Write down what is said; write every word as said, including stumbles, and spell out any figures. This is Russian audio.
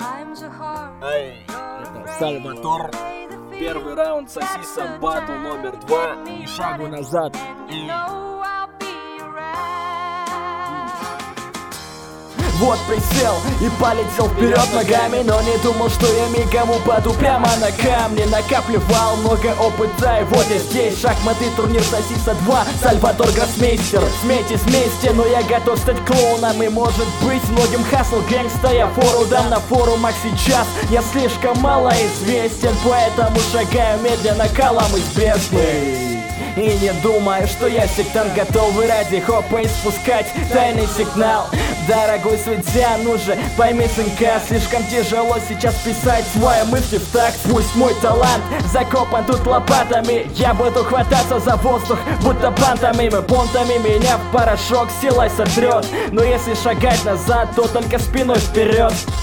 Эй, это Сальватор. Первый раунд Сосиса батл номер два. И шагу назад. И... Вот присел и полетел вперед ногами, но не думал, что я мигом упаду прямо на камни. Накапливал много опыта, и вот я здесь. Шахматы, турнир Сосиса два, Сальватор гроссмейстер. Смейтесь вместе, но я готов стать клоуном. И может быть многим хасл гэнгста я фору дам на форумах сейчас. Я слишком мало известен, поэтому шагаю медленно колом из бездны. И не думаю, что я сектант, готовый ради хопа испускать тайный сигнал. Дорогой судья, ну же, пойми, сынка, слишком тяжело сейчас писать свои мысли в такт. Пусть мой талант закопан тут лопатами, я буду хвататься за воздух, будто бантами, понтами меня в порошок силой сотрет. Но если шагать назад, то только спиной вперед.